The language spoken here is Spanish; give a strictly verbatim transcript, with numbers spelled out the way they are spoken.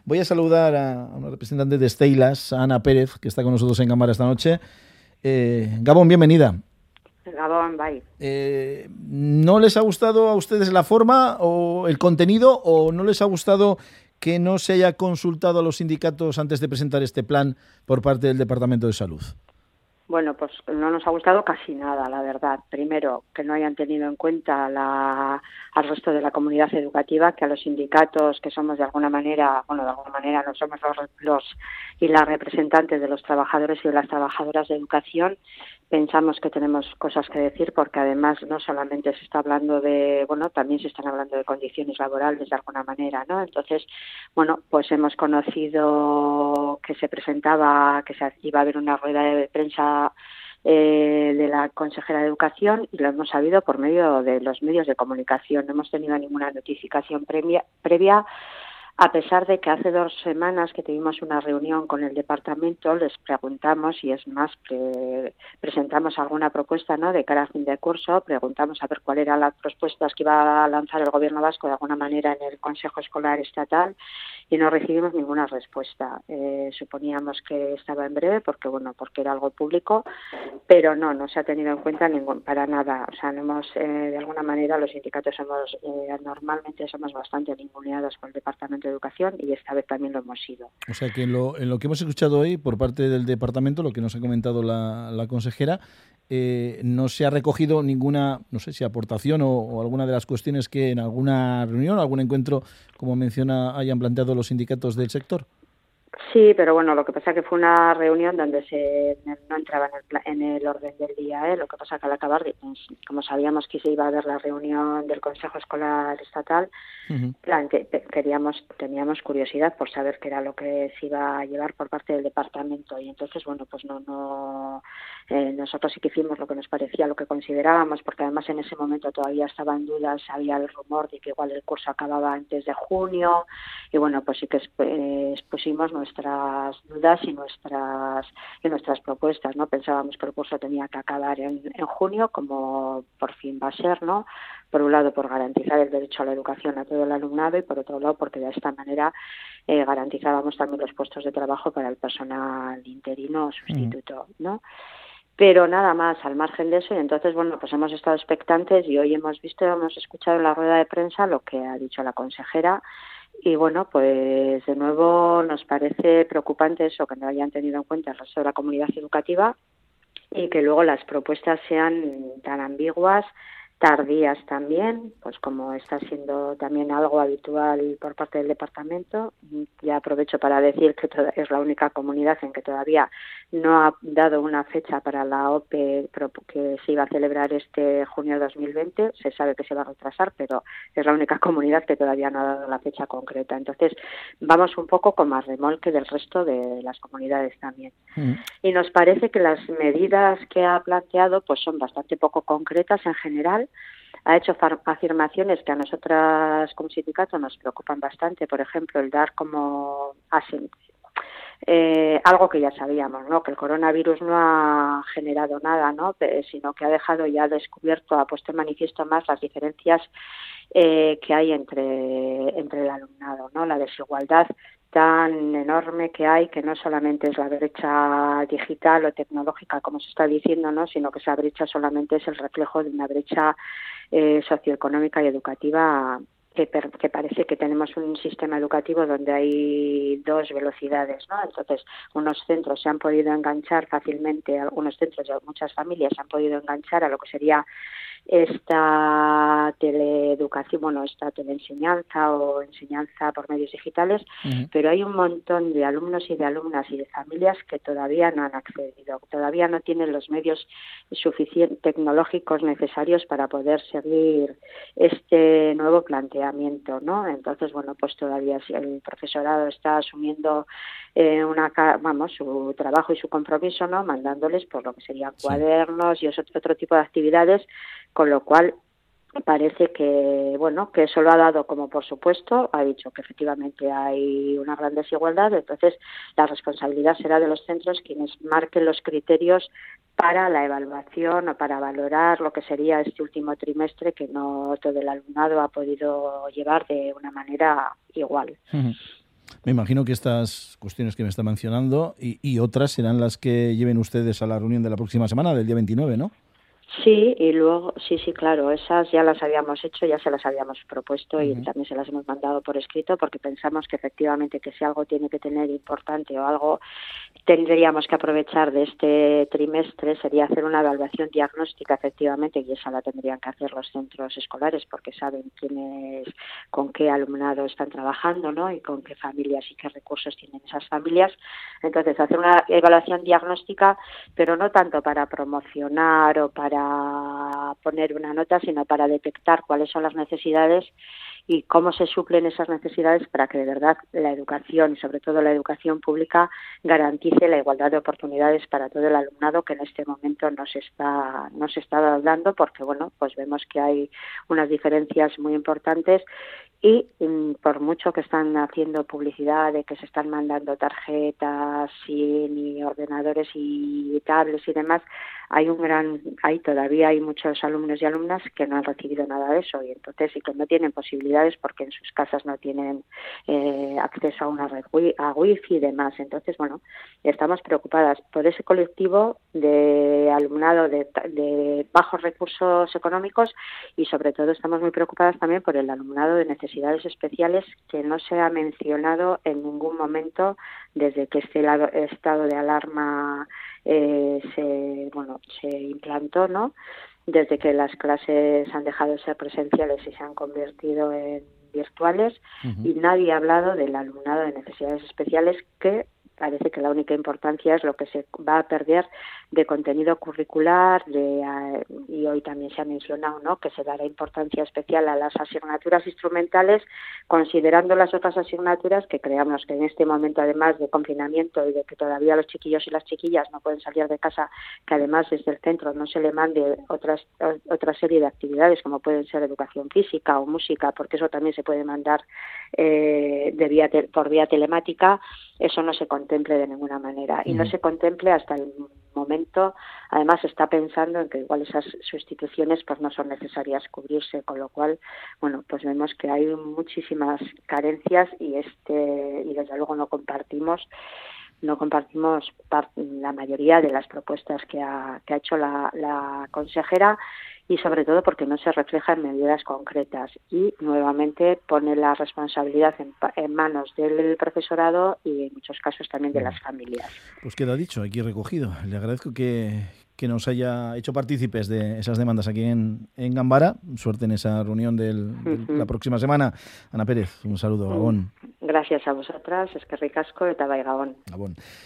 Voy a saludar a una representante de Steilas, a Ana Pérez, que está con nosotros en cámara esta noche. Eh, Gabón, bienvenida. Gabón, bye. Eh, ¿No les ha gustado a ustedes la forma o el contenido, o no les ha gustado que no se haya consultado a los sindicatos antes de presentar este plan por parte del Departamento de Salud? Bueno, pues no nos ha gustado casi nada, la verdad. Primero, que no hayan tenido en cuenta la, al resto de la comunidad educativa, que a los sindicatos, que somos de alguna manera, bueno, de alguna manera no somos los, los y las representantes de los trabajadores y de las trabajadoras de educación, pensamos que tenemos cosas que decir, porque además no solamente se está hablando de, bueno, también se están hablando de condiciones laborales de alguna manera, ¿no? Entonces, bueno, pues hemos conocido que se presentaba, que se iba a haber una rueda de prensa Eh, de la consejera de Educación, y lo hemos sabido por medio de los medios de comunicación. No hemos tenido ninguna notificación previa, previa a pesar de que hace dos semanas que tuvimos una reunión con el departamento, les preguntamos, y es más, pre presentamos alguna propuesta, ¿no?, de cara a fin de curso, preguntamos a ver cuáles eran las propuestas que iba a lanzar el Gobierno vasco de alguna manera en el Consejo Escolar Estatal, y no recibimos ninguna respuesta. Eh, suponíamos que estaba en breve, porque bueno, porque era algo público, pero no, no se ha tenido en cuenta ningún, para nada. O sea, no hemos, eh, de alguna manera, los sindicatos somos, eh, normalmente somos bastante ninguneados por el Departamento de Educación, y esta vez también lo hemos sido. O sea que en lo, en lo que hemos escuchado hoy por parte del departamento, lo que nos ha comentado la, la consejera, eh, no se ha recogido ninguna, no sé si aportación o, o alguna de las cuestiones que en alguna reunión, algún encuentro, como menciona, hayan planteado los sindicatos del sector. Sí, pero bueno, lo que pasa que fue una reunión donde se no entraba en el, en el orden del día, ¿eh? Lo que pasa que al acabar, pues, como sabíamos que se iba a ver la reunión del Consejo Escolar Estatal, uh-huh. plan, que, queríamos, teníamos curiosidad por saber qué era lo que se iba a llevar por parte del departamento, y entonces, bueno, pues no, no, eh, nosotros sí que hicimos lo que nos parecía, lo que considerábamos, porque además en ese momento todavía estaba en dudas, había el rumor de que igual el curso acababa antes de junio, y bueno, pues sí que eh, expusimos nuestras dudas y nuestras y nuestras propuestas, ¿no? Pensábamos que el curso tenía que acabar en, en junio, como por fin va a ser, ¿no? Por un lado, por garantizar el derecho a la educación a todo el alumnado, y por otro lado, porque de esta manera eh, garantizábamos también los puestos de trabajo para el personal interino o sustituto, ¿no? Pero nada más, al margen de eso, y entonces, bueno, pues hemos estado expectantes, y hoy hemos visto, hemos escuchado en la rueda de prensa lo que ha dicho la consejera. Y bueno, pues de nuevo nos parece preocupante eso, que no hayan tenido en cuenta el resto de la comunidad educativa, y que luego las propuestas sean tan ambiguas, tardías también, pues como está siendo también algo habitual por parte del departamento. Ya aprovecho para decir que es la única comunidad en que todavía no ha dado una fecha para la O P E que se iba a celebrar este junio de dos mil veinte. Se sabe que se va a retrasar, pero es la única comunidad que todavía no ha dado la fecha concreta. Entonces vamos un poco con más remolque del resto de las comunidades también. Mm. Y nos parece que las medidas que ha planteado pues son bastante poco concretas en general. Ha hecho afirmaciones que a nosotras como sindicato nos preocupan bastante, por ejemplo, el dar como eh, algo que ya sabíamos, ¿no? Que el coronavirus no ha generado nada, ¿no? Sino que ha dejado ya descubierto, ha puesto en manifiesto más las diferencias eh, que hay entre, entre el alumnado, ¿no? La desigualdad tan enorme que hay, que no solamente es la brecha digital o tecnológica, como se está diciendo, ¿no? Sino que esa brecha solamente es el reflejo de una brecha eh, socioeconómica y educativa, que, per, que parece que tenemos un sistema educativo donde hay dos velocidades, ¿no? Entonces, unos centros se han podido enganchar fácilmente, algunos centros y muchas familias se han podido enganchar a lo que sería esta teleeducación, bueno, esta teleenseñanza o enseñanza por medios digitales, uh-huh. Pero hay un montón de alumnos y de alumnas y de familias que todavía no han accedido, todavía no tienen los medios suficientes tecnológicos necesarios para poder seguir este nuevo planteamiento, ¿no? Entonces, bueno, pues todavía el profesorado está asumiendo eh, una, vamos, su trabajo y su compromiso, ¿no? Mandándoles por lo que serían sí. cuadernos y otro, otro tipo de actividades, con lo cual parece que, bueno, que eso lo ha dado como por supuesto, ha dicho que efectivamente hay una gran desigualdad, entonces la responsabilidad será de los centros quienes marquen los criterios para la evaluación o para valorar lo que sería este último trimestre, que no todo el alumnado ha podido llevar de una manera igual. Uh-huh. Me imagino que estas cuestiones que me está mencionando y, y otras serán las que lleven ustedes a la reunión de la próxima semana, del día veintinueve, ¿no? Sí, y luego, sí, sí, claro, esas ya las habíamos hecho, ya se las habíamos propuesto y Uh-huh. también se las hemos mandado por escrito porque pensamos que efectivamente que si algo tiene que tener importante o algo tendríamos que aprovechar de este trimestre sería hacer una evaluación diagnóstica efectivamente, y esa la tendrían que hacer los centros escolares porque saben quiénes, con qué alumnado están trabajando, ¿no? Y con qué familias y qué recursos tienen esas familias. Entonces, hacer una evaluación diagnóstica, pero no tanto para promocionar o para poner una nota, sino para detectar cuáles son las necesidades y cómo se suplen esas necesidades para que de verdad la educación, y sobre todo la educación pública, garantice la igualdad de oportunidades para todo el alumnado, que en este momento no se está no se está dando, porque bueno, pues vemos que hay unas diferencias muy importantes y um, por mucho que están haciendo publicidad de que se están mandando tarjetas y, y ordenadores y tablets y demás, hay un gran hay todavía hay muchos alumnos y alumnas que no han recibido nada de eso, y entonces y que no tienen posibilidades porque en sus casas no tienen eh, acceso a una red wi- a wifi y demás. Entonces, bueno, estamos preocupadas por ese colectivo de alumnado de, de bajos recursos económicos y sobre todo estamos muy preocupadas también por el alumnado de necesidades especiales, que no se ha mencionado en ningún momento desde que este lado, estado de alarma eh, se bueno se implantó, ¿no? Desde que las clases han dejado de ser presenciales y se han convertido en virtuales. Uh-huh. Y nadie ha hablado del alumnado de necesidades especiales, que parece que la única importancia es lo que se va a perder de contenido curricular, de, uh, y hoy también se ha mencionado, ¿no?, que se dará importancia especial a las asignaturas instrumentales, considerando las otras asignaturas que creamos que en este momento, además de confinamiento y de que todavía los chiquillos y las chiquillas no pueden salir de casa, que además desde el centro no se le mande otras otra serie de actividades como pueden ser educación física o música, porque eso también se puede mandar eh, de vía te- por vía telemática, eso no se contemple de ninguna manera y no se contemple hasta el momento. Además, se está pensando en que igual esas sustituciones pues no son necesarias cubrirse, con lo cual, bueno, pues vemos que hay muchísimas carencias y este y desde luego no compartimos no compartimos la mayoría de las propuestas que ha, que ha hecho la, la consejera, y sobre todo porque no se refleja en medidas concretas y nuevamente pone la responsabilidad en, en manos del profesorado y en muchos casos también de las familias. Pues queda dicho, aquí recogido. Le agradezco que, que nos haya hecho partícipes de esas demandas aquí en, en Gambara. Suerte en esa reunión del, uh-huh. de la próxima semana. Ana Pérez, un saludo, Gabón. Gracias a vosotras, es que ricasco, eta bai Gabón. Gabón.